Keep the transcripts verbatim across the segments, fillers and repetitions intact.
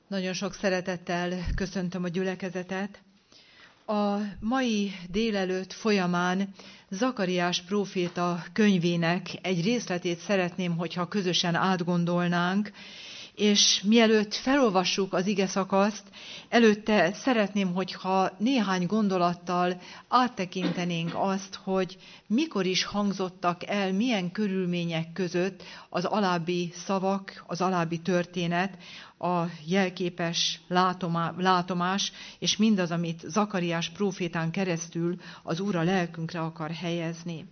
Nagyon sok szeretettel köszöntöm a gyülekezetet. A mai délelőtt folyamán Zakariás próféta könyvének egy részletét szeretném, hogyha közösen átgondolnánk, és mielőtt felolvassuk az ige szakaszt, előtte szeretném, hogyha néhány gondolattal áttekintenénk azt, hogy mikor is hangzottak el, milyen körülmények között az alábbi szavak, az alábbi történet, a jelképes látomás, és mindaz, amit Zakariás prófétán keresztül az Úr a lelkünkre akar helyezni.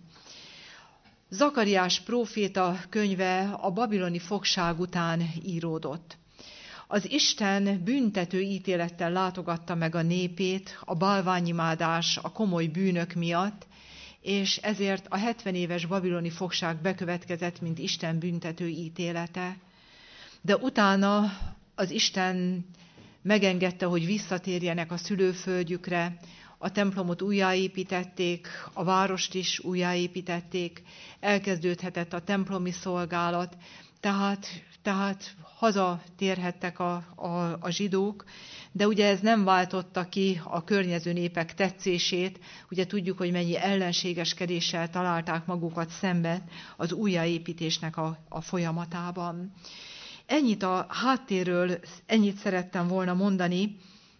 Zakariás próféta könyve a babiloni fogság után íródott. Az Isten büntető ítélettel látogatta meg a népét a bálványimádás, a komoly bűnök miatt, és ezért a hetven éves babiloni fogság bekövetkezett, mint Isten büntető ítélete. De utána az Isten megengedte, hogy visszatérjenek a szülőföldjükre, a templomot újjáépítették, a várost is újjáépítették, elkezdődhetett a templomi szolgálat, tehát, tehát hazatérhettek a, a, a zsidók, de ugye ez nem váltotta ki a környező népek tetszését, ugye tudjuk, hogy mennyi ellenségeskedéssel találták magukat szemben az újjáépítésnek a, a folyamatában. Ennyit a háttérről, ennyit szerettem volna mondani,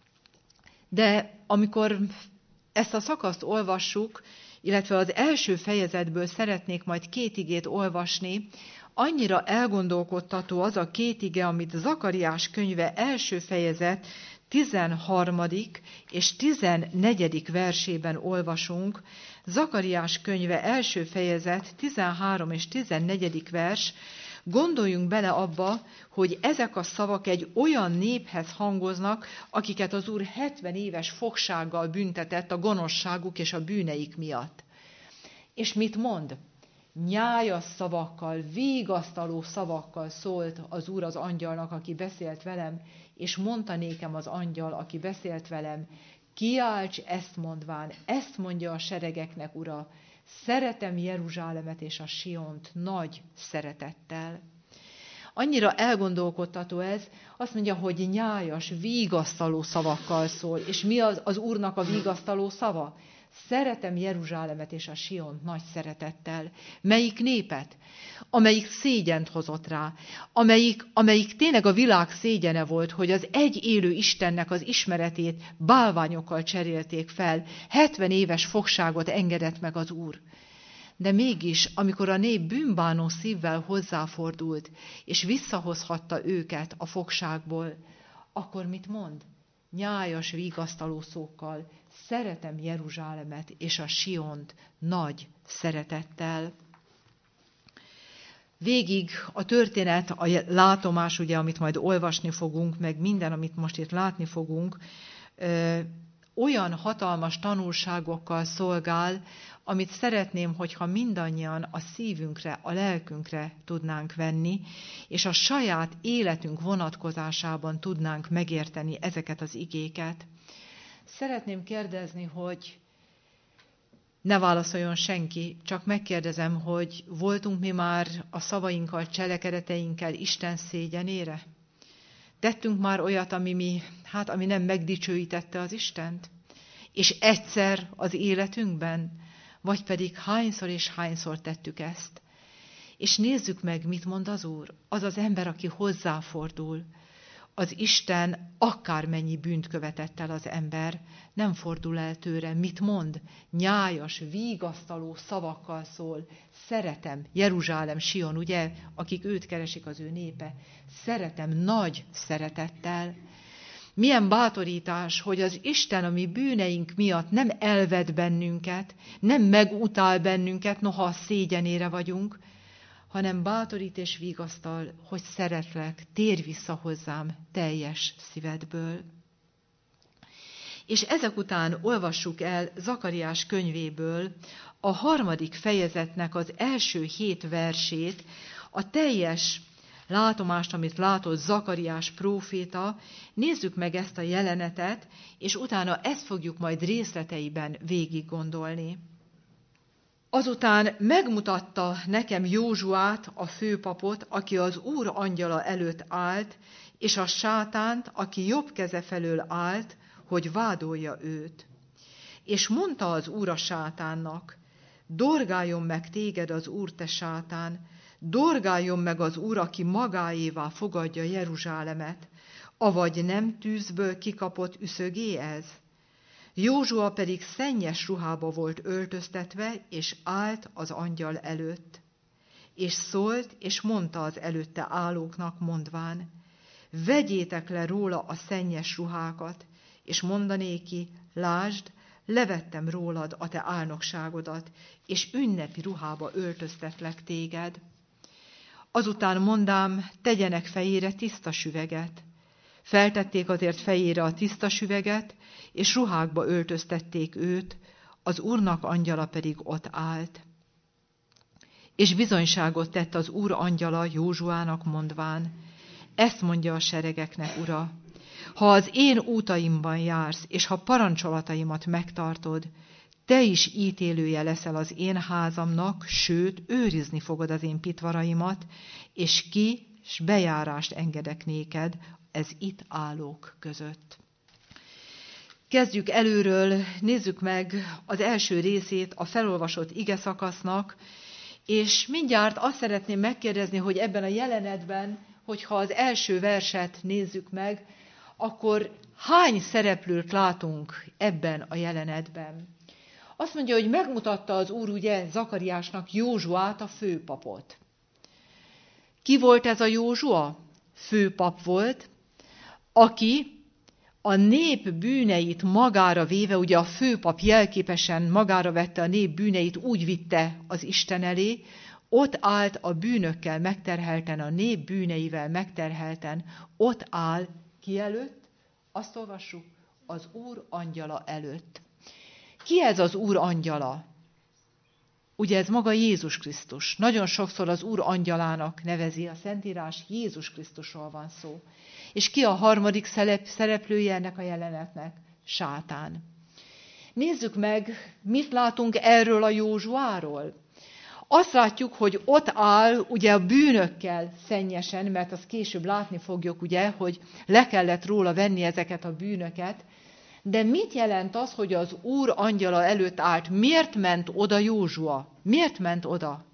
de amikor ezt a szakaszt olvassuk, illetve az első fejezetből szeretnék majd két igét olvasni, annyira elgondolkodtató az a két ige, amit Zakariás könyve első fejezet tizenharmadik és tizennegyedik versében olvasunk. Zakariás könyve első fejezet tizenhárom és tizennegyedik vers. Gondoljunk bele abba, hogy ezek a szavak egy olyan néphez hangoznak, akiket az Úr hetven éves fogsággal büntetett a gonoszságuk és a bűneik miatt. És mit mond? Nyájas szavakkal, vigasztaló szavakkal szólt az Úr az angyalnak, aki beszélt velem, és mondta nékem az angyal, aki beszélt velem, kiálts ezt mondván, ezt mondja a seregeknek Ura, szeretem Jeruzsálemet és a Siont nagy szeretettel. Annyira elgondolkodtató ez, azt mondja, hogy nyájas, vigasztaló szavakkal szól. És mi az, az Úrnak a vigasztaló szava? Szeretem Jeruzsálemet és a Siont nagy szeretettel. Melyik népet? Amelyik szégyent hozott rá, amelyik, amelyik tényleg a világ szégyene volt, hogy az egy élő Istennek az ismeretét bálványokkal cserélték fel. hetven éves fogságot engedett meg az Úr. De mégis, amikor a nép bűnbánó szívvel hozzáfordult, és visszahozhatta őket a fogságból, akkor mit mond? Nyájas, vigasztaló szókkal, szeretem Jeruzsálemet és a Siont nagy szeretettel. Végig a történet, a látomás, ugye, amit majd olvasni fogunk, meg minden, amit most itt látni fogunk, ö, olyan hatalmas tanulságokkal szolgál, amit szeretném, hogyha mindannyian a szívünkre, a lelkünkre tudnánk venni, és a saját életünk vonatkozásában tudnánk megérteni ezeket az igéket. Szeretném kérdezni, hogy ne válaszoljon senki, csak megkérdezem, hogy voltunk mi már a szavainkkal, cselekedeteinkkel Isten szégyenére? Tettünk már olyat, ami, mi, hát, ami nem megdicsőítette az Istent? És egyszer az életünkben? Vagy pedig hányszor és hányszor tettük ezt? És nézzük meg, mit mond az Úr. Az az ember, aki hozzáfordul. Az Isten akármennyi bűnt követett el az ember, nem fordul el tőle. Mit mond? Nyájas, vigasztaló szavakkal szól. Szeretem, Jeruzsálem, Sion, ugye, akik őt keresik, az ő népe. Szeretem nagy szeretettel. Milyen bátorítás, hogy az Isten a mi bűneink miatt nem elved bennünket, nem megutál bennünket, noha a szégyenére vagyunk, hanem bátorít és vigasztal, hogy szeretlek, térj vissza hozzám teljes szívedből. És ezek után olvassuk el Zakariás könyvéből a harmadik fejezetnek az első hét versét, a teljes látomást, amit látott Zakariás próféta. Nézzük meg ezt a jelenetet, és utána ezt fogjuk majd részleteiben végig gondolni. Azután megmutatta nekem Józsuát, a főpapot, aki az Úr angyala előtt állt, és a sátánt, aki jobb keze felől állt, hogy vádolja őt. És mondta az Úr a sátánnak, dorgáljon meg téged az Úr, te sátán, dorgáljon meg az Úr, aki magáévá fogadja Jeruzsálemet, avagy nem tűzből kikapott üszögé ez? Józsua pedig szennyes ruhába volt öltöztetve, és állt az angyal előtt. És szólt, és mondta az előtte állóknak, mondván, vegyétek le róla a szennyes ruhákat, és mondanéki, lásd, levettem rólad a te álnokságodat, és ünnepi ruhába öltöztetlek téged. Azután mondám, tegyenek fejére tiszta süveget. Feltették azért fejére a tiszta süveget, és ruhákba öltöztették őt, az Úrnak angyala pedig ott állt. És bizonyságot tett az Úr angyala Józsuának mondván, ezt mondja a seregeknek, Ura, ha az én útaimban jársz, és ha parancsolataimat megtartod, te is ítélője leszel az én házamnak, sőt, őrizni fogod az én pitvaraimat, és ki, s bejárást engedek néked, ez itt állók között. Kezdjük előről, nézzük meg az első részét a felolvasott igeszakasznak, és mindjárt azt szeretném megkérdezni, hogy ebben a jelenetben, hogyha az első verset nézzük meg, akkor hány szereplőt látunk ebben a jelenetben? Azt mondja, hogy megmutatta az Úr ugye Zakariásnak Józsuát, a főpapot. Ki volt ez a Józsua? Főpap volt, aki a nép bűneit magára véve, ugye a főpap jelképesen magára vette a nép bűneit, úgy vitte az Isten elé, ott állt a bűnökkel megterhelten, a nép bűneivel megterhelten, ott áll ki előtt, azt olvassuk, az Úr angyala előtt. Ki ez az Úr angyala? Ugye ez maga Jézus Krisztus. Nagyon sokszor az Úr angyalának nevezi a Szentírás, Jézus Krisztusról van szó. És ki a harmadik szereplője ennek a jelenetnek? Sátán. Nézzük meg, mit látunk erről a Józsuáról. Azt látjuk, hogy ott áll ugye a bűnökkel szennyesen, mert azt később látni fogjuk, ugye, hogy le kellett róla venni ezeket a bűnöket. De mit jelent az, hogy az Úr angyala előtt állt? Miért ment oda Józsua? Miért ment oda?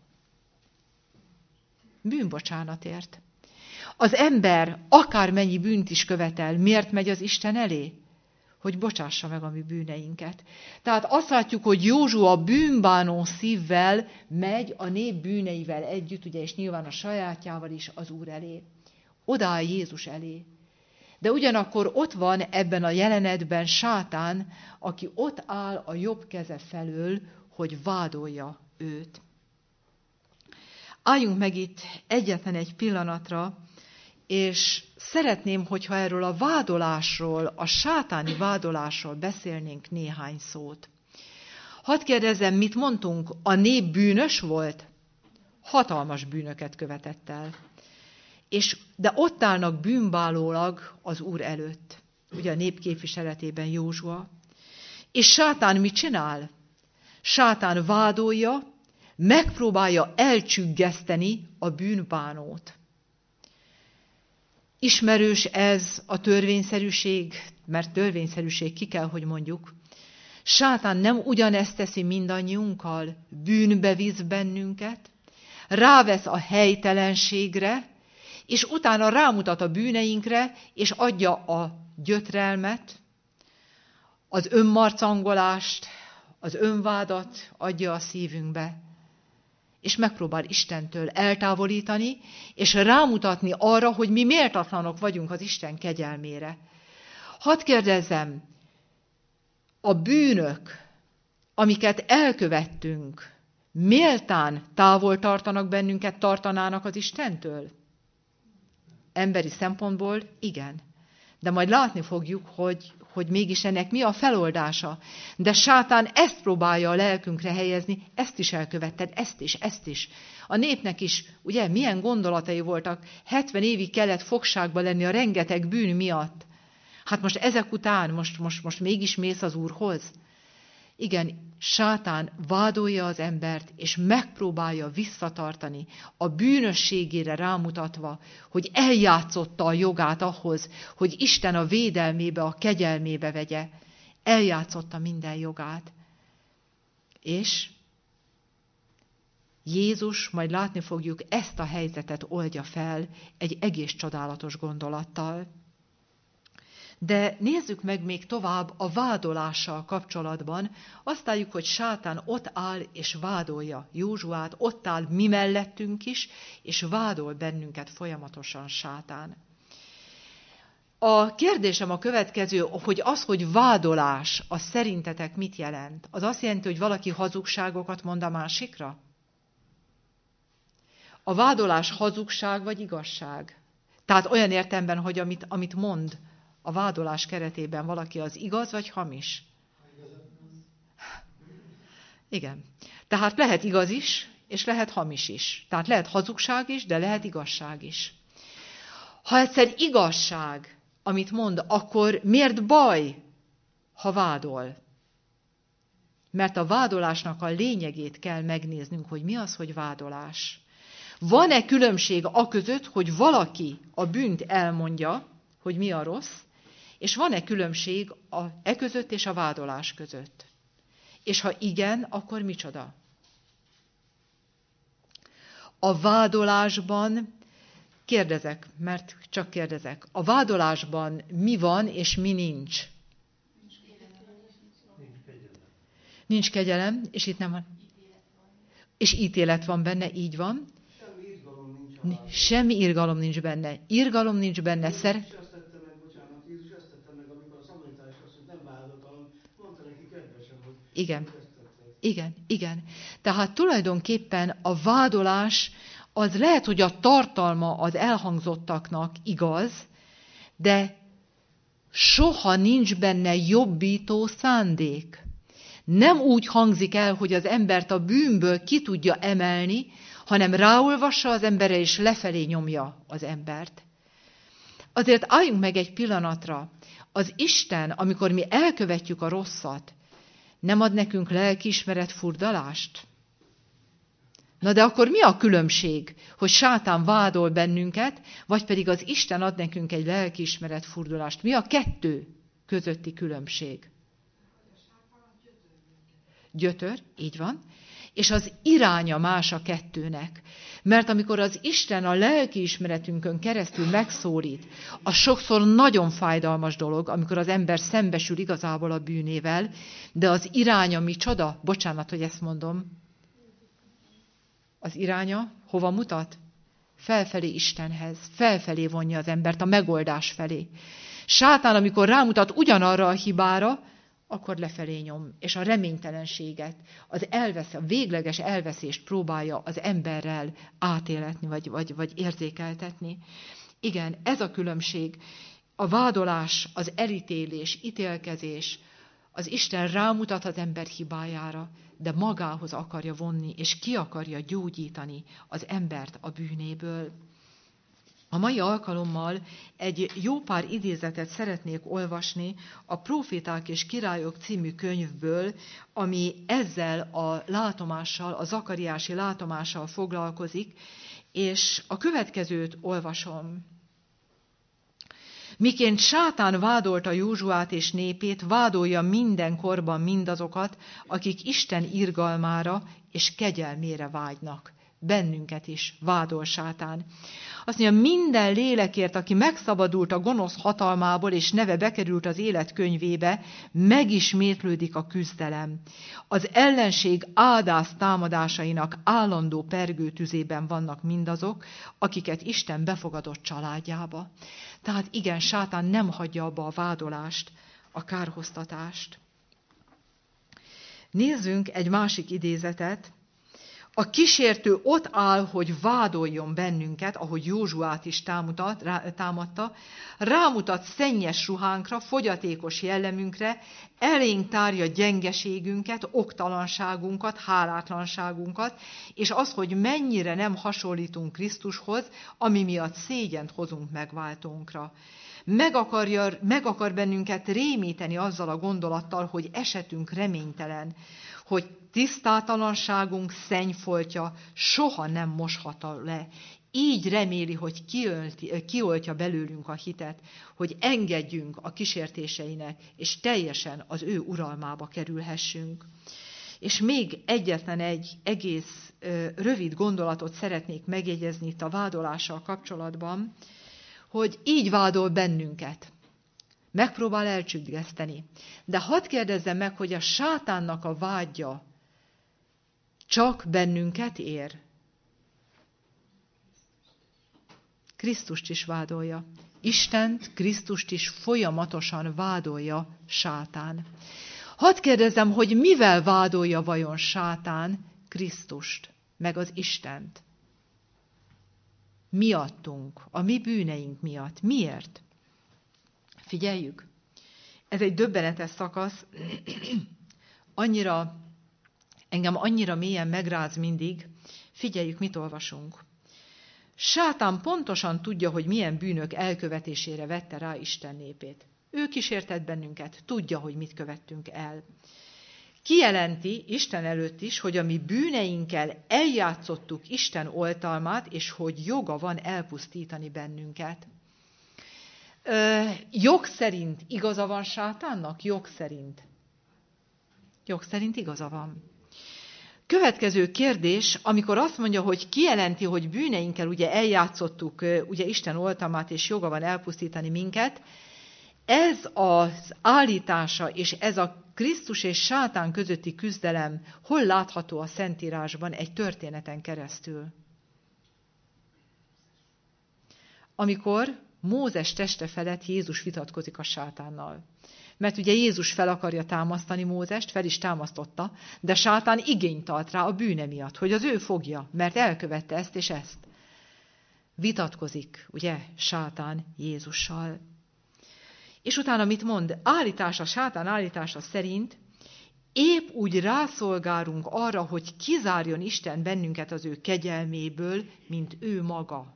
Bűnbocsánatért. Az ember akármennyi bűnt is követel, miért megy az Isten elé? Hogy bocsássa meg a mi bűneinket. Tehát azt látjuk, hogy Józsua bűnbánó szívvel megy a nép bűneivel együtt, ugye, és nyilván a sajátjával is az Úr elé. Odaáll Jézus elé. De ugyanakkor ott van ebben a jelenetben Sátán, aki ott áll a jobb keze felől, hogy vádolja őt. Álljunk meg itt egyetlen egy pillanatra, és szeretném, hogyha erről a vádolásról, a sátáni vádolásról beszélnénk néhány szót. Hadd kérdezzem, mit mondtunk? A nép bűnös volt? Hatalmas bűnöket követett el. És, de ott állnak bűnbálólag az Úr előtt, ugye a nép képviseletében Józsua. És Sátán mit csinál? Sátán vádolja, megpróbálja elcsüggeszteni a bűnbánót. Ismerős ez a törvényszerűség, mert törvényszerűség ki kell, hogy mondjuk. Sátán nem ugyanezt teszi mindannyiunkkal, bűnbe visz bennünket, rávesz a helytelenségre, és utána rámutat a bűneinkre, és adja a gyötrelmet, az önmarcangolást, az önvádat adja a szívünkbe, és megpróbál Istentől eltávolítani, és rámutatni arra, hogy mi méltatlanok vagyunk az Isten kegyelmére. Hadd kérdezzem, a bűnök, amiket elkövettünk, méltán távol tartanak bennünket, tartanának az Istentől? Emberi szempontból igen. De majd látni fogjuk, hogy, hogy mégis ennek mi a feloldása. De Sátán ezt próbálja a lelkünkre helyezni, ezt is elkövetted, ezt is, ezt is. A népnek is, ugye, milyen gondolatai voltak, hetven évig kellett fogságba lenni a rengeteg bűn miatt. Hát most ezek után, most, most, most mégis mész az Úrhoz. Igen, sátán vádolja az embert, és megpróbálja visszatartani, a bűnösségére rámutatva, hogy eljátszotta a jogát ahhoz, hogy Isten a védelmébe, a kegyelmébe vegye. Eljátszotta minden jogát. És Jézus, majd látni fogjuk, ezt a helyzetet oldja fel egy egész csodálatos gondolattal. De nézzük meg még tovább a vádolással kapcsolatban. Azt álljuk, hogy sátán ott áll és vádolja Józsuát, ott áll mi mellettünk is, és vádol bennünket folyamatosan sátán. A kérdésem a következő, hogy az, hogy vádolás, az szerintetek mit jelent? Az azt jelenti, hogy valaki hazugságokat mond a másikra? A vádolás hazugság vagy igazság? Tehát olyan értelemben, hogy amit, amit mond a vádolás keretében valaki, az igaz vagy hamis? Igen. Tehát lehet igaz is, és lehet hamis is. Tehát lehet hazugság is, de lehet igazság is. Ha egyszer igazság, amit mond, akkor miért baj, ha vádol? Mert a vádolásnak a lényegét kell megnéznünk, hogy mi az, hogy vádolás. Van-e különbség a között, hogy valaki a bűnt elmondja, hogy mi a rossz, és van-e különbség a e között és a vádolás között? És ha igen, akkor micsoda? A vádolásban, kérdezek, mert csak kérdezek, a vádolásban mi van és mi nincs? Nincs kegyelem, és itt nem van. És ítélet van benne, így van. Semmi irgalom nincs. Semmi irgalom nincs benne. Irgalom nincs benne. Jézus Szer... azt tette meg, bocsánat, Jézus azt tette meg, amikor a szamaritáns asszonyt nem vádolta, hanem mondta neki kedvesen, hogy Igen. ezt tetted. Igen, igen. Tehát tulajdonképpen a vádolás az lehet, hogy a tartalma az elhangzottaknak igaz, de soha nincs benne jobbító szándék. Nem úgy hangzik el, hogy az embert a bűnből ki tudja emelni, hanem ráolvassa az emberre, és lefelé nyomja az embert. Azért álljunk meg egy pillanatra. Az Isten, amikor mi elkövetjük a rosszat, nem ad nekünk lelkiismeret furdalást? Na de akkor mi a különbség, hogy sátán vádol bennünket, vagy pedig az Isten ad nekünk egy lelkiismeret furdalást? Mi a kettő közötti különbség? Gyötör, így van. És az iránya más a kettőnek. Mert amikor az Isten a lelkiismeretünkön keresztül megszólít, az sokszor nagyon fájdalmas dolog, amikor az ember szembesül igazából a bűnével, de az iránya micsoda? Bocsánat, hogy ezt mondom. Az iránya hova mutat? Felfelé Istenhez, felfelé vonja az embert, a megoldás felé. Sátán, amikor rámutat ugyanarra a hibára, akkor lefelé nyom, és a reménytelenséget, az elvesz, a végleges elveszést próbálja az emberrel átéletni, vagy, vagy, vagy érzékeltetni. Igen, ez a különbség. A vádolás, az elítélés, ítélkezés, az Isten rámutat az ember hibájára, de magához akarja vonni, és ki akarja gyógyítani az embert a bűnéből. A mai alkalommal egy jó pár idézetet szeretnék olvasni a Próféták és Királyok című könyvből, ami ezzel a látomással, a zakariási látomással foglalkozik, és a következőt olvasom. Miként sátán vádolta Józsuát és népét, vádolja mindenkorban mindazokat, akik Isten irgalmára és kegyelmére vágynak. Bennünket is vádol sátán. Azt mondja, minden lélekért, aki megszabadult a gonosz hatalmából, és neve bekerült az élet könyvébe, megismétlődik a küzdelem. Az ellenség áldász támadásainak állandó pergőtüzében vannak mindazok, akiket Isten befogadott családjába. Tehát igen, sátán nem hagyja abba a vádolást, a kárhoztatást. Nézzünk egy másik idézetet. A kísértő ott áll, hogy vádoljon bennünket, ahogy Józsuát is támutat, rá, támadta, rámutat szennyes ruhánkra, fogyatékos jellemünkre, elénk tárja gyengeségünket, oktalanságunkat, hálátlanságunkat, és az, hogy mennyire nem hasonlítunk Krisztushoz, ami miatt szégyent hozunk megváltónkra. meg, akarja, meg akar bennünket rémíteni azzal a gondolattal, hogy esetünk reménytelen, hogy tisztátalanságunk szennyfoltja soha nem mosható le. Így reméli, hogy kiölti, kioltja belőlünk a hitet, hogy engedjünk a kísértéseinek, és teljesen az ő uralmába kerülhessünk. És még egyetlen egy egész ö, rövid gondolatot szeretnék megjegyezni itt a vádolással kapcsolatban, hogy így vádol bennünket. Megpróbál elcsüggeszteni. De hadd kérdezzem meg, hogy a sátánnak a vádja csak bennünket ér? Krisztust is vádolja. Istent, Krisztust is folyamatosan vádolja sátán. Hadd kérdezzem, hogy mivel vádolja vajon sátán Krisztust, meg az Istent? Miattunk, a mi bűneink miatt. Miért? Figyeljük. Ez egy döbbenetes szakasz. Annyira, engem annyira mélyen megráz mindig. Figyeljük, mit olvasunk. Sátán pontosan tudja, hogy milyen bűnök elkövetésére vette rá Isten népét. Ő kísértett bennünket, tudja, hogy mit követtünk el. Kijelenti Isten előtt is, hogy a mi bűneinkkel eljátszottuk Isten oltalmát, és hogy joga van elpusztítani bennünket. Ö, jog szerint igaza van sátánnak? Jog szerint. Jog szerint igaza van. Következő kérdés, amikor azt mondja, hogy kijelenti, hogy bűneinkkel ugye eljátszottuk ugye Isten oltalmát, és joga van elpusztítani minket, ez az állítása, és ez a Krisztus és sátán közötti küzdelem hol látható a Szentírásban egy történeten keresztül? Amikor Mózes teste felett Jézus vitatkozik a sátánnal. Mert ugye Jézus fel akarja támasztani Mózest, fel is támasztotta, de sátán igényt tart rá a bűne miatt, hogy az ő fogja, mert elkövette ezt és ezt. Vitatkozik, ugye, sátán Jézussal. És utána mit mond? Állítása, sátán állítása szerint épp úgy rászolgálunk arra, hogy kizárjon Isten bennünket az ő kegyelméből, mint ő maga.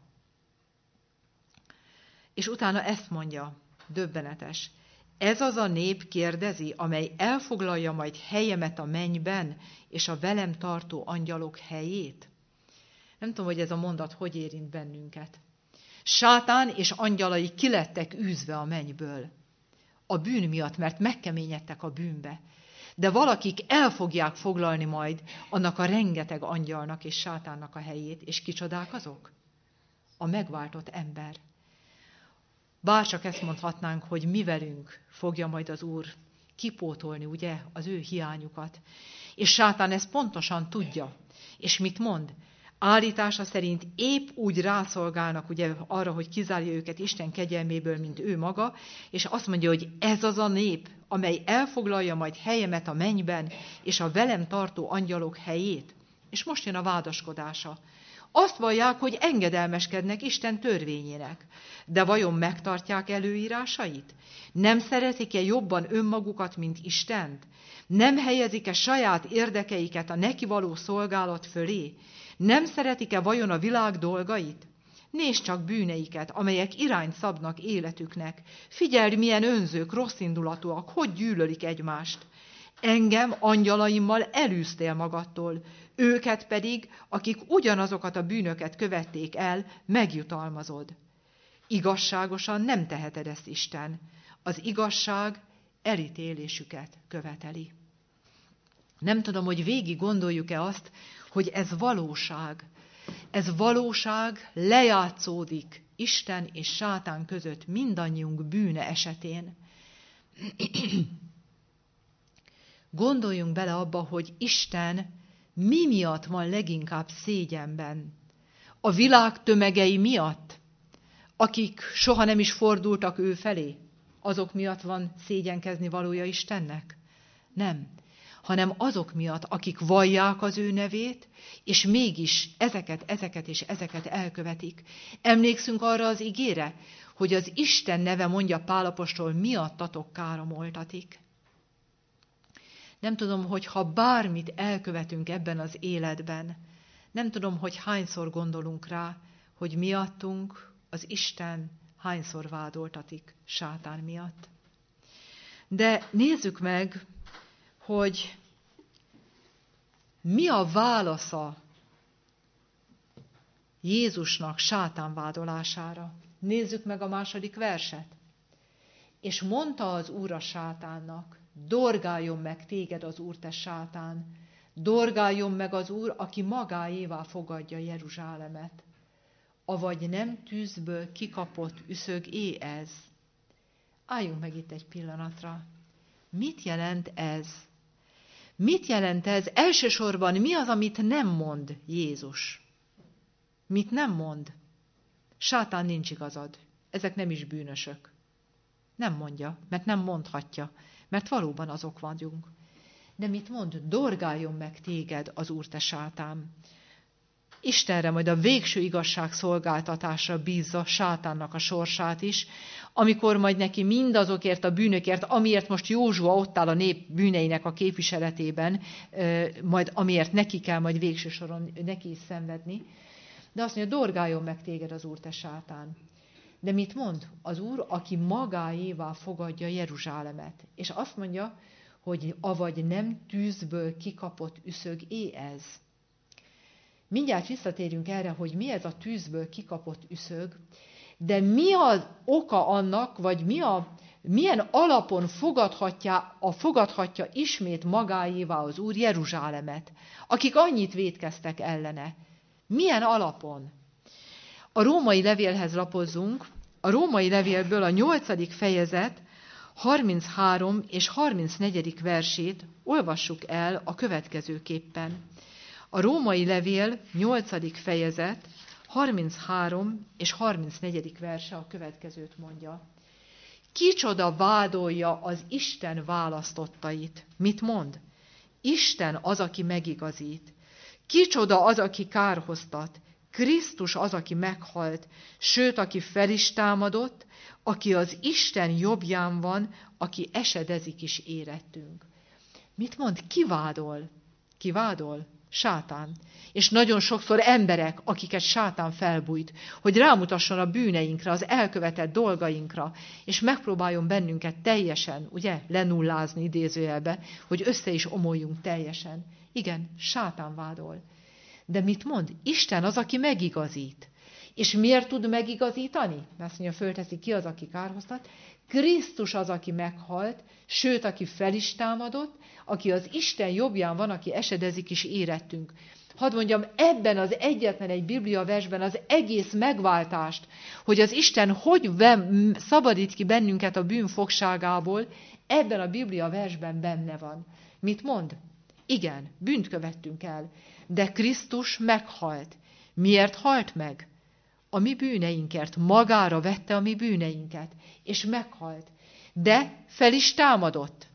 És utána ezt mondja, döbbenetes. Ez az a nép, kérdezi, amely elfoglalja majd helyemet a mennyben, és a velem tartó angyalok helyét? Nem tudom, hogy ez a mondat hogy érint bennünket. Sátán és angyalai kilettek űzve a mennyből. A bűn miatt, mert megkeményedtek a bűnbe. De valakik el fogják foglalni majd annak a rengeteg angyalnak és sátánnak a helyét, és kicsodák azok? A megváltott ember. Bárcsak ezt mondhatnánk, hogy mi velünk fogja majd az Úr kipótolni, ugye, az ő hiányukat. És sátán ezt pontosan tudja. És mit mond? Állítása szerint épp úgy rászolgálnak ugye, arra, hogy kizárja őket Isten kegyelméből, mint ő maga, és azt mondja, hogy ez az a nép, amely elfoglalja majd helyemet a mennyben, és a velem tartó angyalok helyét. És most jön a vádaskodása. Azt vallják, hogy engedelmeskednek Isten törvényének. De vajon megtartják előírásait? Nem szeretik-e jobban önmagukat, mint Istent? Nem helyezik-e saját érdekeiket a neki való szolgálat fölé? Nem szeretik-e vajon a világ dolgait? Nézd csak bűneiket, amelyek irányt szabnak életüknek. Figyeld, milyen önzők, rosszindulatúak, hogy gyűlölik egymást. Engem angyalaimmal elűztél magadtól, őket pedig, akik ugyanazokat a bűnöket követték el, megjutalmazod. Igazságosan nem teheted ezt, Isten. Az igazság elítélésüket követeli. Nem tudom, hogy végig gondoljuk-e azt, hogy ez valóság. Ez valóság lejátszódik Isten és sátán között mindannyiunk bűne esetén. Gondoljunk bele abba, hogy Isten mi miatt van leginkább szégyenben? A világ tömegei miatt, akik soha nem is fordultak ő felé, azok miatt van szégyenkezni valója Istennek? Nem, hanem azok miatt, akik vallják az ő nevét, és mégis ezeket, ezeket és ezeket elkövetik. Emlékszünk arra az igére, hogy az Isten neve, mondja Pál apostol, miattatok káromoltatik. Nem tudom, hogy ha bármit elkövetünk ebben az életben, nem tudom, hogy hányszor gondolunk rá, hogy miattunk az Isten hányszor vádoltatik sátán miatt. De nézzük meg, hogy mi a válasza Jézusnak sátán vádolására. Nézzük meg a második verset. És mondta az Úr a sátánnak, dorgáljon meg téged az Úr, te sátán, dorgáljon meg az Úr, aki magáévá fogadja Jeruzsálemet. Avagy nem tűzből kikapott üszög-é ez? Álljunk meg itt egy pillanatra. Mit jelent ez? Mit jelent ez? Elsősorban mi az, amit nem mond Jézus? Mit nem mond? Sátán, nincs igazad. Ezek nem is bűnösök. Nem mondja, mert nem mondhatja, mert valóban azok vagyunk. De mit mond? Dorgáljon meg téged az Úr, te sátán. Istenre majd a végső igazság szolgáltatásra bízza sátánnak a sorsát is, amikor majd neki mindazokért a bűnökért, amiért most Józsua ott áll a nép bűneinek a képviseletében, majd amiért neki kell majd végső soron neki is szenvedni. De azt mondja, dorgáljon meg téged az Úr, te sátán. De mit mond? Az Úr, aki magáévá fogadja Jeruzsálemet. És azt mondja, hogy avagy nem tűzből kikapott üszög-é ez. Mindjárt visszatérünk erre, hogy mi ez a tűzből kikapott üszög, de mi az oka annak, vagy mi a, milyen alapon fogadhatja, a fogadhatja ismét magáévá az Úr Jeruzsálemet, akik annyit vétkeztek ellene. Milyen alapon? A római levélhez lapozzunk, a római levélből a nyolcadik fejezet harminchárom és harmincnegyedik versét olvassuk el a következőképpen. A római levél nyolcadik fejezet harminchárom és harmincnegyedik verse a következőt mondja. Kicsoda vádolja az Isten választottait? Mit mond? Isten az, aki megigazít. Kicsoda az, aki kárhoztat? Krisztus az, aki meghalt, sőt, aki fel is támadott, aki az Isten jobbján van, aki esedezik is érettünk. Mit mond? Ki vádol? Ki vádol? Sátán. És nagyon sokszor emberek, akiket sátán felbújt, hogy rámutasson a bűneinkre, az elkövetett dolgainkra, és megpróbáljon bennünket teljesen, ugye, lenullázni idézőjelbe, hogy össze is omoljunk teljesen. Igen, sátán vádol. De mit mond? Isten az, aki megigazít. És miért tud megigazítani? Azt mondja, fölteszi, ki az, aki kárhoztat. Krisztus az, aki meghalt, sőt, aki fel is támadott, aki az Isten jobbján van, aki esedezik is érettünk. Hadd mondjam, ebben az egyetlen egy Biblia versben az egész megváltást, hogy az Isten hogy szabadít ki bennünket a bűn fogságából, ebben a Biblia versben benne van. Mit mond? Igen, bűnt követtünk el, de Krisztus meghalt. Miért halt meg? A mi bűneinkért, magára vette a mi bűneinket, és meghalt. De fel is támadott.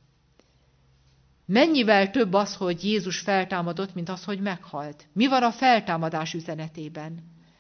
Mennyivel több az, hogy Jézus feltámadott, mint az, hogy meghalt? Mi van a feltámadás üzenetében?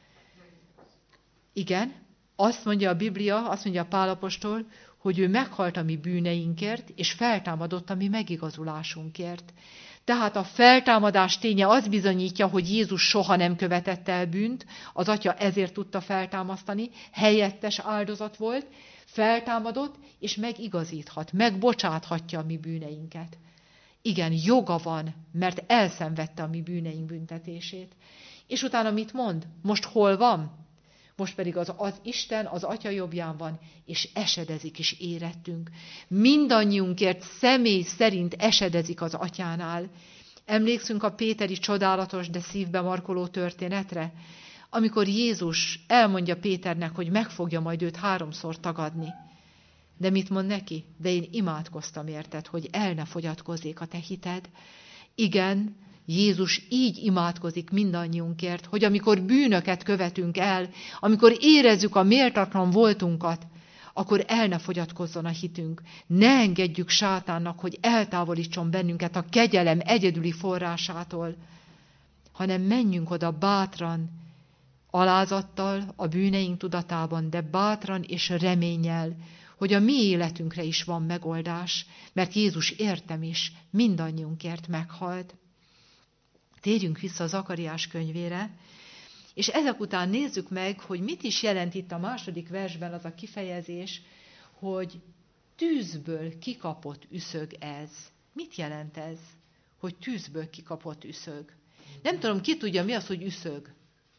Igen, azt mondja a Biblia, azt mondja a Pál apostol, hogy ő meghalt a mi bűneinkért, és feltámadott a mi megigazulásunkért. Tehát a feltámadás ténye az bizonyítja, hogy Jézus soha nem követett el bűnt, az Atya ezért tudta feltámasztani, helyettes áldozat volt, feltámadott, és megigazíthat, megbocsáthatja a mi bűneinket. Igen, joga van, mert elszenvedte a mi bűneink büntetését. És utána mit mond? Most hol van? Most pedig az, az Isten az Atya jobbján van, és esedezik is érettünk. Mindannyiunkért személy szerint esedezik az Atyánál. Emlékszünk a péteri csodálatos, de szívbe markoló történetre, amikor Jézus elmondja Péternek, hogy meg fogja majd őt háromszor tagadni. De mit mond neki? De én imádkoztam érted, hogy el ne fogyatkozzék a te hited. Igen, Jézus így imádkozik mindannyiunkért, hogy amikor bűnöket követünk el, amikor érezzük a méltatlan voltunkat, akkor el ne fogyatkozzon a hitünk. Ne engedjük sátánnak, hogy eltávolítson bennünket a kegyelem egyedüli forrásától, hanem menjünk oda bátran, alázattal, a bűneink tudatában, de bátran és reménnyel, hogy a mi életünkre is van megoldás, mert Jézus értem is, mindannyiunkért meghalt. Térjünk vissza a Zakariás könyvére, És ezek után nézzük meg, hogy mit is jelent itt a második versben az a kifejezés, hogy tűzből kikapott üszög ez. Mit jelent ez, hogy tűzből kikapott üszög? Nem tudom, ki tudja, mi az, hogy üszög?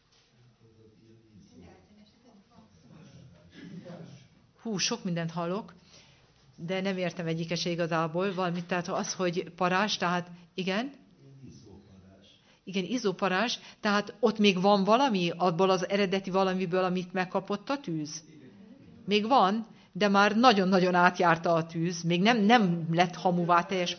Hú, sok mindent hallok, de nem értem egyike se igazából. Valamit, tehát az, hogy parázs, tehát igen? Igen, izzóparázs, tehát ott még van valami, abból az eredeti valamiből, amit megkapott a tűz? Még van, de már nagyon-nagyon átjárta a tűz, még nem, nem lett hamuvá teljes.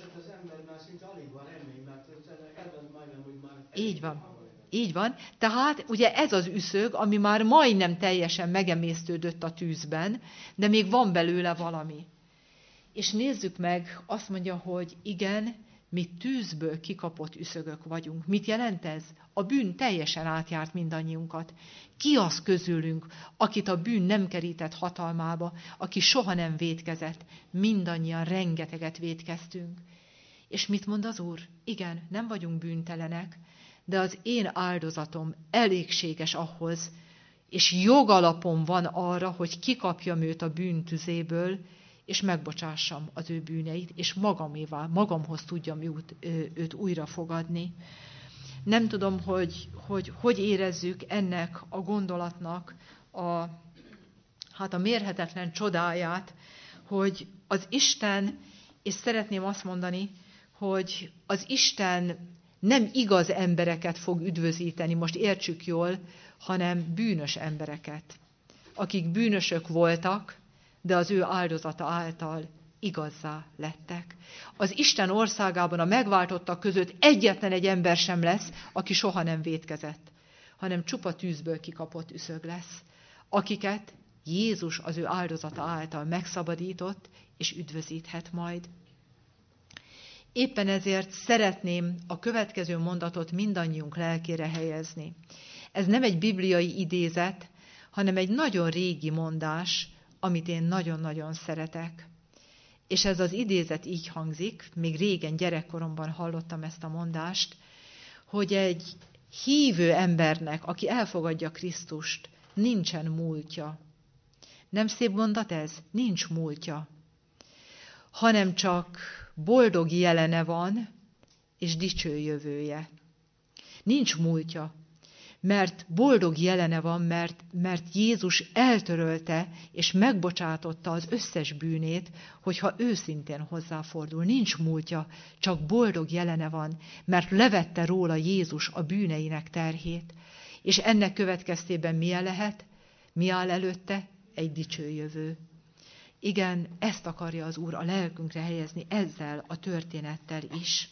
Így van. Így van. Tehát ugye ez az üszög, ami már majdnem teljesen megemésztődött a tűzben, de még van belőle valami. És nézzük meg, azt mondja, hogy igen, mi tűzből kikapott üszögök vagyunk. Mit jelent ez? A bűn teljesen átjárt mindannyiunkat. Ki az közülünk, akit a bűn nem kerített hatalmába, aki soha nem vétkezett? Mindannyian rengeteget vétkeztünk. És mit mond az Úr? Igen, nem vagyunk bűntelenek, de az én áldozatom elégséges ahhoz, és jogalapom van arra, hogy kikapjam őt a bűn tüzéből, és megbocsássam az ő bűneit, és magamévá, magamhoz tudjam őt, őt újra fogadni. Nem tudom, hogy, hogy hogy érezzük ennek a gondolatnak a, hát a mérhetetlen csodáját, hogy az Isten, és szeretném azt mondani, hogy az Isten nem igaz embereket fog üdvözíteni, most értsük jól, hanem bűnös embereket, akik bűnösök voltak, de az ő áldozata által igazzá lettek. Az Isten országában a megváltottak között egyetlen egy ember sem lesz, aki soha nem vétkezett, hanem csupa tűzből kikapott üszög lesz, akiket Jézus az ő áldozata által megszabadított, és üdvözíthet majd. Éppen ezért szeretném a következő mondatot mindannyiunk lelkére helyezni. Ez nem egy bibliai idézet, hanem egy nagyon régi mondás, amit én nagyon-nagyon szeretek. És ez az idézet így hangzik, még régen gyerekkoromban hallottam ezt a mondást, hogy egy hívő embernek, aki elfogadja Krisztust, nincsen múltja. Nem szép mondat ez? Nincs múltja. Hanem csak boldog jelene van, és dicső jövője. Nincs múltja, mert boldog jelene van, mert, mert Jézus eltörölte és megbocsátotta az összes bűnét, hogyha őszintén hozzáfordul. Nincs múltja, csak boldog jelene van, mert levette róla Jézus a bűneinek terhét. És ennek következtében milyen lehet? Mi áll előtte? Egy dicső jövő. Igen, ezt akarja az Úr a lelkünkre helyezni ezzel a történettel is.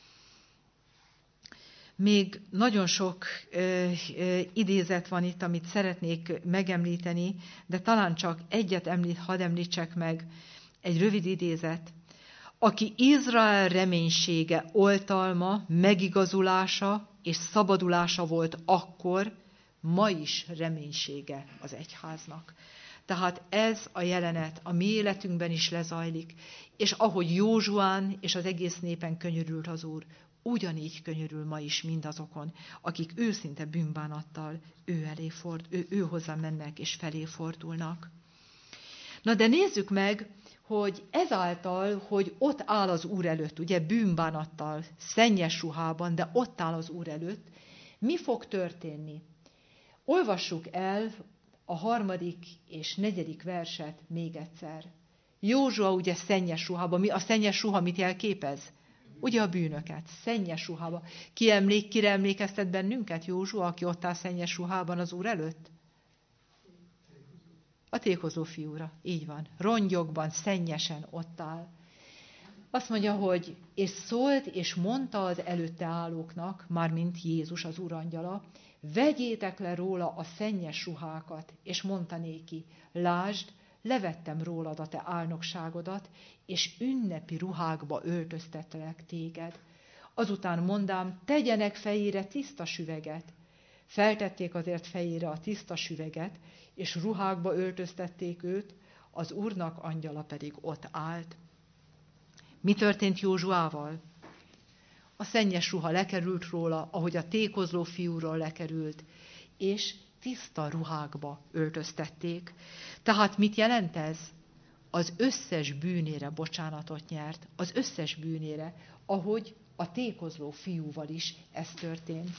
Még nagyon sok ö, ö, idézet van itt, amit szeretnék megemlíteni, de talán csak egyet említ, hadd említsek meg, egy rövid idézet. Aki Izrael reménysége, oltalma, megigazulása és szabadulása volt akkor, ma is reménysége az egyháznak. Tehát ez a jelenet a mi életünkben is lezajlik, és ahogy Józsuán és az egész népen könyörült az Úr, ugyanígy könyörül ma is mindazokon, akik őszinte bűnbánattal ő elé ford, ő, ő hozzá mennek és felé fordulnak. Na de nézzük meg, hogy ezáltal, hogy ott áll az Úr előtt, ugye bűnbánattal, szennyes ruhában, de ott áll az Úr előtt, mi fog történni? Olvassuk el a harmadik és negyedik verset még egyszer. Józsua ugye szennyes ruhában, mi a szennyes ruha mit jelképez? Ugye a bűnöket, szennyes ruhába. Ki emlék, kire emlékeztet bennünket Józsua, aki ott áll szennyes ruhában az Úr előtt? A tékozó fiúra, így van. Rongyokban, szennyesen ott áll. Azt mondja, hogy és szólt, és mondta az előtte állóknak, mármint Jézus az Urangyala, vegyétek le róla a szennyes ruhákat, és mondta néki, lásd, levettem rólad a te álnokságodat, és ünnepi ruhákba öltöztetlek téged. Azután mondám, tegyenek fejére tiszta süveget. Feltették azért fejére a tiszta süveget, és ruhákba öltöztették őt, az Úrnak angyala pedig ott állt. Mi történt Józsuával? A szennyes ruha lekerült róla, ahogy a tékozló fiúról lekerült, és tiszta ruhákba öltöztették. Tehát mit jelent ez? Az összes bűnére bocsánatot nyert, az összes bűnére, ahogy a tékozló fiúval is ez történt.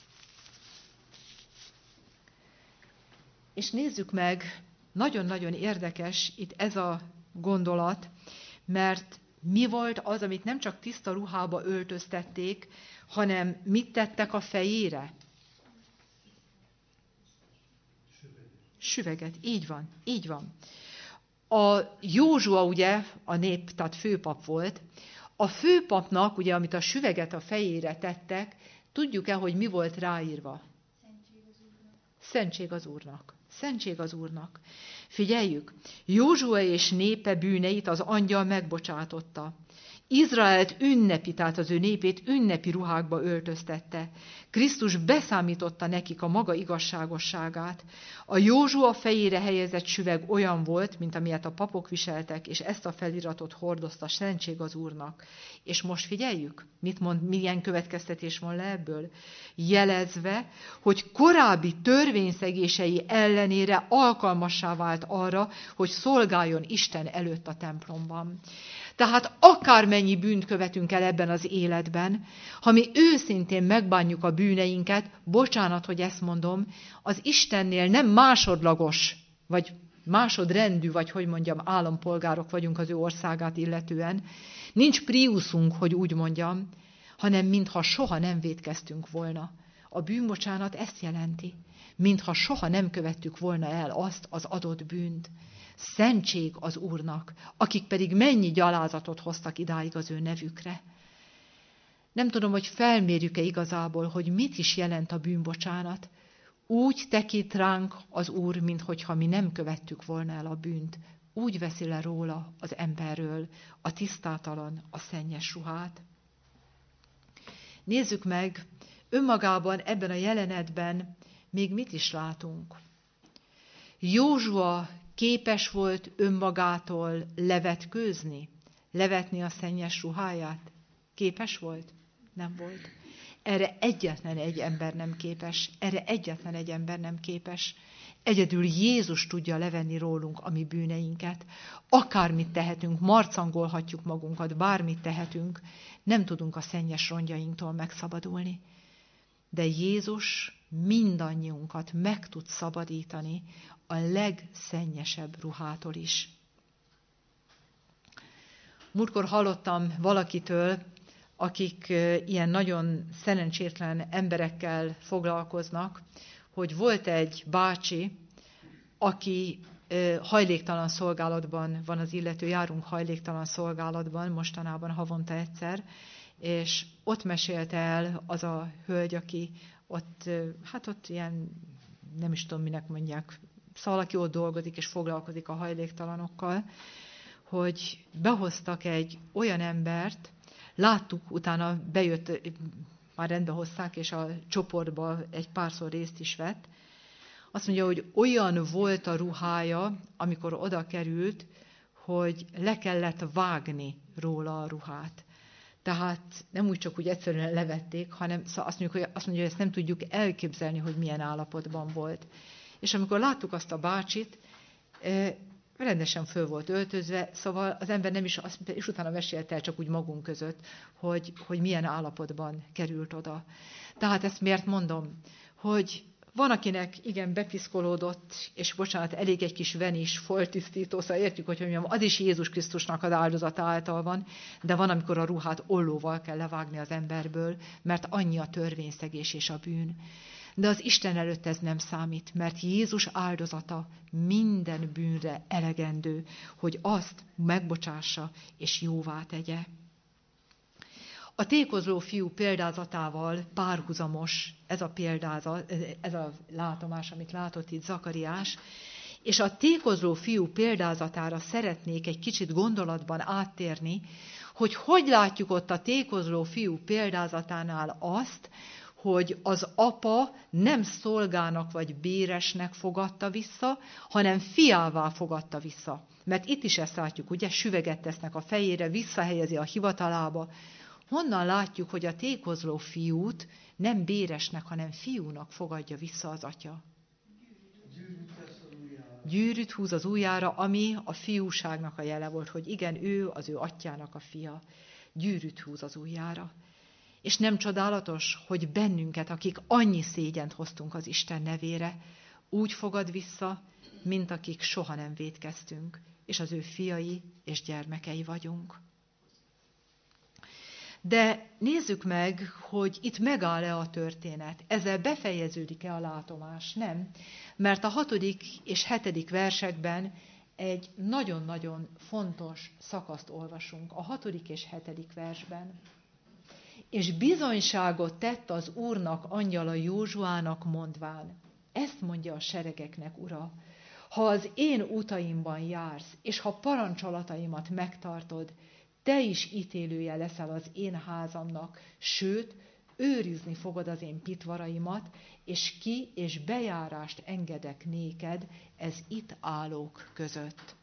És nézzük meg, nagyon-nagyon érdekes itt ez a gondolat, mert mi volt az, amit nem csak tiszta ruhába öltöztették, hanem mit tettek a fejére? Süveget. Így van, így van. A Józsua ugye a nép, tehát főpap volt. A főpapnak, ugye, amit a süveget a fejére tettek, tudjuk-e, hogy mi volt ráírva? Szentség az Úrnak. Szentség az Úrnak. Figyeljük, Józsua és népe bűneit az angyal megbocsátotta. Izraelt ünnepi, tehát az ő népét ünnepi ruhákba öltöztette. Krisztus beszámította nekik a maga igazságosságát. A Józsua fejére helyezett süveg olyan volt, mint amilyet a papok viseltek, és ezt a feliratot hordozta, szentség az Úrnak. És most figyeljük, mit mond, milyen következtetés van le ebből? Jelezve, hogy korábbi törvényszegései ellenére alkalmassá vált arra, hogy szolgáljon Isten előtt a templomban. Tehát akármennyi bűnt követünk el ebben az életben, ha mi őszintén megbánjuk a bűneinket, bocsánat, hogy ezt mondom, az Istennél nem másodlagos, vagy másodrendű, vagy hogy mondjam, állampolgárok vagyunk az ő országát illetően. Nincs priuszunk, hogy úgy mondjam, hanem mintha soha nem vétkeztünk volna. A bűnbocsánat ezt jelenti, mintha soha nem követtük volna el azt az adott bűnt. Szentség az Úrnak, akik pedig mennyi gyalázatot hoztak idáig az ő nevükre. Nem tudom, hogy felmérjük-e igazából, hogy mit is jelent a bűnbocsánat. Úgy tekint ránk az Úr, minthogyha mi nem követtük volna el a bűnt. Úgy veszi le róla az emberről a tisztátalan, a szennyes ruhát. Nézzük meg, önmagában ebben a jelenetben még mit is látunk. Józsua képes volt önmagától levetkőzni, levetni a szennyes ruháját? Képes volt? Nem volt. Erre egyetlen egy ember nem képes. Erre egyetlen egy ember nem képes. Egyedül Jézus tudja levenni rólunk a mi bűneinket. Akármit tehetünk, marcangolhatjuk magunkat, bármit tehetünk, nem tudunk a szennyes rongyainktól megszabadulni. De Jézus mindannyiunkat meg tud szabadítani a legszennyesebb ruhától is. Múltkor hallottam valakitől, akik ilyen nagyon szerencsétlen emberekkel foglalkoznak, hogy volt egy bácsi, aki hajléktalan szolgálatban van, az illető, járunk hajléktalan szolgálatban, mostanában havonta egyszer, és ott mesélte el az a hölgy, aki ott, hát ott ilyen, nem is tudom, minek mondják, szóval aki ott dolgozik és foglalkozik a hajléktalanokkal, hogy behoztak egy olyan embert, láttuk, utána bejött, már rendbe hozták, és a csoportba egy párszor részt is vett. Azt mondja, hogy olyan volt a ruhája, amikor oda került, hogy le kellett vágni róla a ruhát. Tehát nem úgy csak úgy egyszerűen levették, hanem azt mondjuk, hogy, azt mondja, hogy ezt nem tudjuk elképzelni, hogy milyen állapotban volt. És amikor láttuk azt a bácsit, rendesen föl volt öltözve, szóval az ember nem is, azt, és utána mesélte el csak úgy magunk között, hogy, hogy milyen állapotban került oda. Tehát ezt miért mondom? Hogy van, akinek igen bepiszkolódott, és bocsánat, elég egy kis venis, foltisztító, szóval értjük, hogy mondjam, az is Jézus Krisztusnak az áldozata által van, de van, amikor a ruhát ollóval kell levágni az emberből, mert annyi a törvényszegés és a bűn. De az Isten előtt ez nem számít, mert Jézus áldozata minden bűnre elegendő, hogy azt megbocsássa és jóvá tegye. A tékozló fiú példázatával párhuzamos ez a példázat, ez a látomás, amit látott itt Zakariás, és a tékozló fiú példázatára szeretnék egy kicsit gondolatban áttérni, hogy hogy látjuk ott a tékozló fiú példázatánál azt, hogy az apa nem szolgának vagy béresnek fogadta vissza, hanem fiává fogadta vissza. Mert itt is ezt látjuk, ugye, süveget tesznek a fejére, visszahelyezi a hivatalába, honnan látjuk, hogy a tékozló fiút nem béresnek, hanem fiúnak fogadja vissza az atya? Gyűrűt húz az ujjára, ami a fiúságnak a jele volt, hogy igen, ő az ő atyának a fia. Gyűrűt húz az ujjára. És nem csodálatos, hogy bennünket, akik annyi szégyent hoztunk az Isten nevére, úgy fogad vissza, mint akik soha nem vétkeztünk, és az ő fiai és gyermekei vagyunk. De nézzük meg, hogy itt megáll-e a történet. Ezzel befejeződik-e a látomás? Nem. Mert a hatodik és hetedik versekben egy nagyon-nagyon fontos szakaszt olvasunk. A hatodik és hetedik versben. És bizonyságot tett az Úrnak angyala Józsuának mondván. Ezt mondja a seregeknek Ura. Ha az én utaimban jársz, és ha parancsolataimat megtartod, te is ítélője leszel az én házamnak, sőt, őrizni fogod az én pitvaraimat, és ki és bejárást engedek néked, ez itt állók között.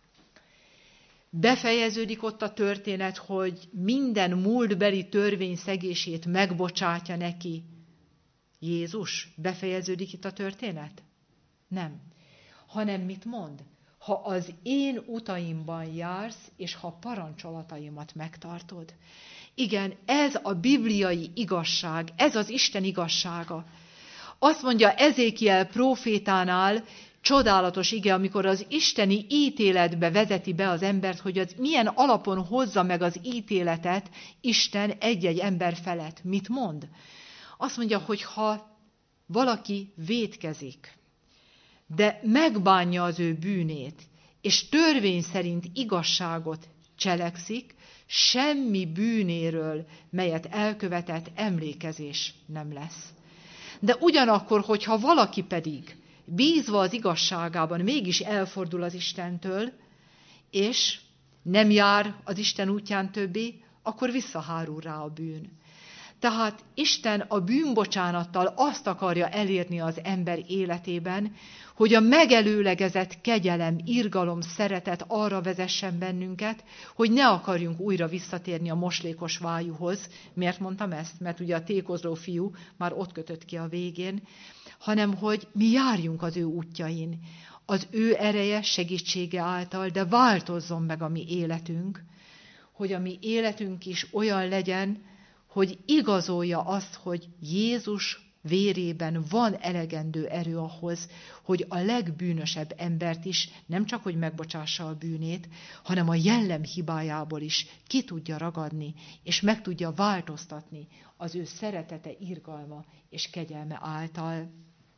Befejeződik ott a történet, hogy minden múltbeli törvényszegését megbocsátja neki Jézus. Befejeződik itt a történet? Nem. Hanem mit mond? Ha az én utaimban jársz, és ha parancsolataimat megtartod. Igen, ez a bibliai igazság, ez az Isten igazsága. Azt mondja Ezékiel prófétánál, csodálatos ige, amikor az isteni ítéletbe vezeti be az embert, hogy az milyen alapon hozza meg az ítéletet Isten egy-egy ember felett. Mit mond? Azt mondja, hogy ha valaki vétkezik, de megbánja az ő bűnét, és törvény szerint igazságot cselekszik, semmi bűnéről, melyet elkövetett, emlékezés nem lesz. De ugyanakkor, hogyha valaki pedig bízva az igazságában mégis elfordul az Istentől, és nem jár az Isten útján többé, akkor visszahárul rá a bűn. Tehát Isten a bűnbocsánattal azt akarja elérni az ember életében, hogy a megelőlegezett kegyelem, irgalom, szeretet arra vezessen bennünket, hogy ne akarjunk újra visszatérni a moslékos vájúhoz. Miért mondtam ezt? Mert ugye a tékozló fiú már ott kötött ki a végén, hanem hogy mi járjunk az ő útjain, az ő ereje, segítsége által, de változzon meg a mi életünk, hogy a mi életünk is olyan legyen, hogy igazolja azt, hogy Jézus vérében van elegendő erő ahhoz, hogy a legbűnösebb embert is nem csak, hogy megbocsássa a bűnét, hanem a jellem hibájából is ki tudja ragadni, és meg tudja változtatni az ő szeretete, irgalma és kegyelme által.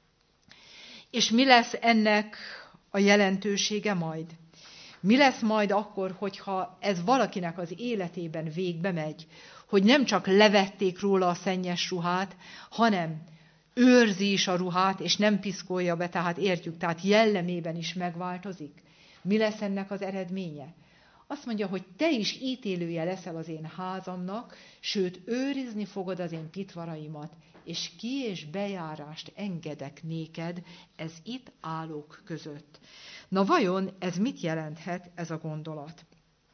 És mi lesz ennek a jelentősége majd? Mi lesz majd akkor, hogyha ez valakinek az életében végbe megy, hogy nem csak levették róla a szennyes ruhát, hanem őrzi is a ruhát, és nem piszkolja be, tehát értjük, tehát jellemében is megváltozik. Mi lesz ennek az eredménye? Azt mondja, hogy te is ítélője leszel az én házamnak, sőt, őrizni fogod az én pitvaraimat, és ki- és bejárást engedek néked, ez itt állók között. Na vajon ez mit jelenthet, ez a gondolat?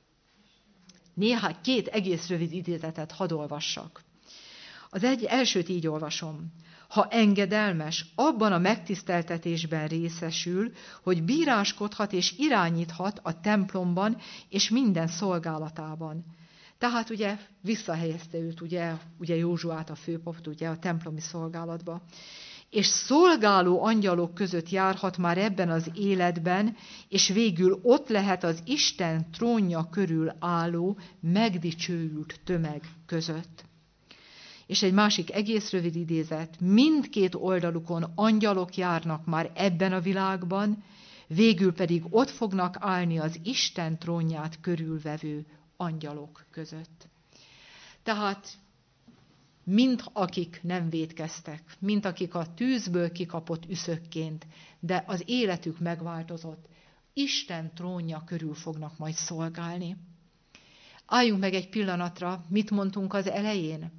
Néhány, két egész rövid idézetet hadd olvassak. Az egy elsőt így olvasom. Ha engedelmes, abban a megtiszteltetésben részesül, hogy bíráskodhat és irányíthat a templomban és minden szolgálatában. Tehát ugye visszahelyezte őt, ugye, ugye Józsuát, a főpapot, ugye a templomi szolgálatba. És szolgáló angyalok között járhat már ebben az életben, és végül ott lehet az Isten trónja körül álló, megdicsőült tömeg között. És egy másik egész rövid idézet, mindkét oldalukon angyalok járnak már ebben a világban, végül pedig ott fognak állni az Isten trónját körülvevő angyalok között. Tehát mint akik nem vétkeztek, mint akik a tűzből kikapott üszökként, de az életük megváltozott, Isten trónja körül fognak majd szolgálni. Álljunk meg egy pillanatra, mit mondtunk az elején?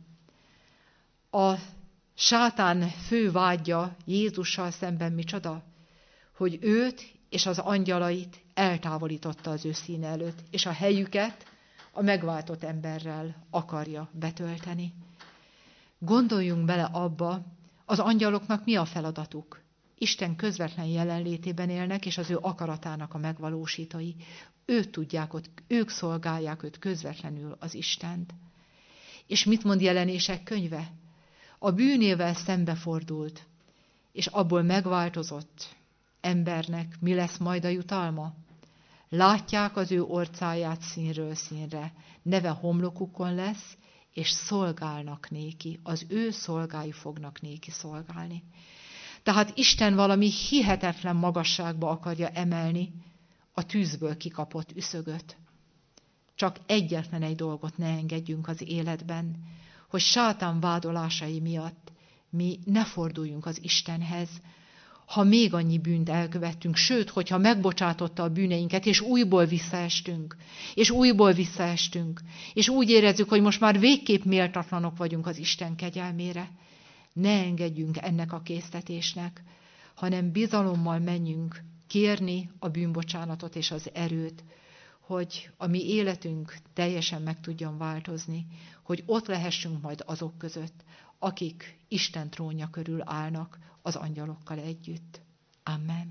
A sátán fő vágya Jézussal szemben micsoda? Hogy őt és az angyalait eltávolította az ő színe előtt, és a helyüket a megváltott emberrel akarja betölteni. Gondoljunk bele abba, az angyaloknak mi a feladatuk? Isten közvetlen jelenlétében élnek, és az ő akaratának a megvalósítói. Őt tudják, ott, ők szolgálják őt közvetlenül, az Istent. És mit mond Jelenések könyve? A bűnével szembefordult, és abból megváltozott embernek mi lesz majd a jutalma? Látják az ő orcáját színről színre, neve homlokukon lesz, és szolgálnak néki, az ő szolgái fognak néki szolgálni. Tehát Isten valami hihetetlen magasságba akarja emelni a tűzből kikapott üszögöt. Csak egyetlen egy dolgot ne engedjünk az életben, hogy sátán vádolásai miatt mi ne forduljunk az Istenhez, ha még annyi bűnt elkövettünk, sőt, hogyha megbocsátotta a bűneinket, és újból visszaestünk, és újból visszaestünk, és úgy érezzük, hogy most már végképp méltatlanok vagyunk az Isten kegyelmére. Ne engedjünk ennek a késztetésnek, hanem bizalommal menjünk kérni a bűnbocsánatot és az erőt, hogy a mi életünk teljesen meg tudjon változni, hogy ott lehessünk majd azok között, akik Isten trónja körül állnak az angyalokkal együtt. Amen.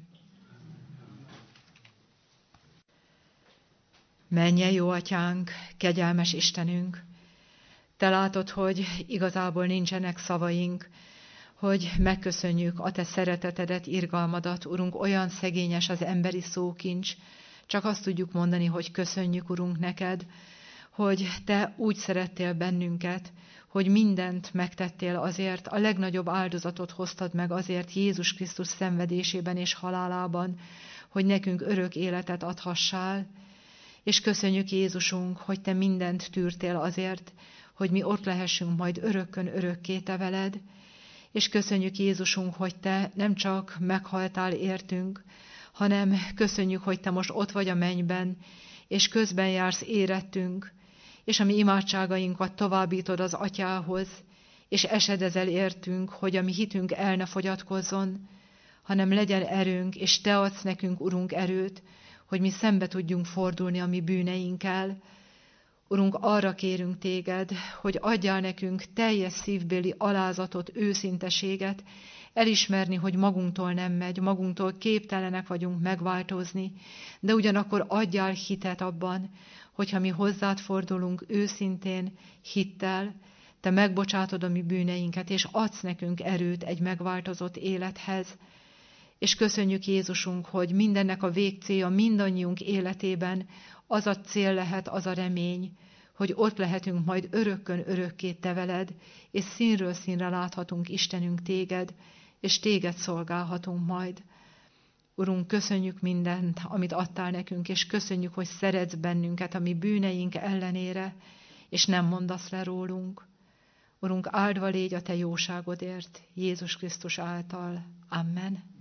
Menje, jó atyánk, kegyelmes Istenünk! Te látod, hogy igazából nincsenek szavaink, hogy megköszönjük a te szeretetedet, irgalmadat, Urunk, olyan szegényes az emberi szókincs, csak azt tudjuk mondani, hogy köszönjük, Urunk, neked, hogy te úgy szerettél bennünket, hogy mindent megtettél azért, a legnagyobb áldozatot hoztad meg azért Jézus Krisztus szenvedésében és halálában, hogy nekünk örök életet adhassál. És köszönjük, Jézusunk, hogy te mindent tűrtél azért, hogy mi ott lehessünk majd örökkön örökké te veled. És köszönjük, Jézusunk, hogy te nem csak meghaltál értünk, hanem köszönjük, hogy te most ott vagy a mennyben, és közben jársz érettünk, és a mi imádságainkat továbbítod az Atyához, és esedezel értünk, hogy a mi hitünk el ne fogyatkozzon, hanem legyen erőnk, és te adsz nekünk, Urunk, erőt, hogy mi szembe tudjunk fordulni a mi bűneinkkel. Urunk, arra kérünk téged, hogy adjál nekünk teljes szívbéli alázatot, őszinteséget, elismerni, hogy magunktól nem megy, magunktól képtelenek vagyunk megváltozni, de ugyanakkor adjál hitet abban, hogyha mi hozzád fordulunk őszintén, hittel, te megbocsátod a mi bűneinket, és adsz nekünk erőt egy megváltozott élethez. És köszönjük, Jézusunk, hogy mindennek a végcélja mindannyiunk életében az a cél lehet, az a remény, hogy ott lehetünk majd örökkön örökké te veled, és színről színre láthatunk, Istenünk, téged, és téged szolgálhatunk majd. Urunk, köszönjük mindent, amit adtál nekünk, és köszönjük, hogy szeretsz bennünket a mi bűneink ellenére, és nem mondasz le rólunk. Urunk, áldva légy a te jóságodért, Jézus Krisztus által. Amen.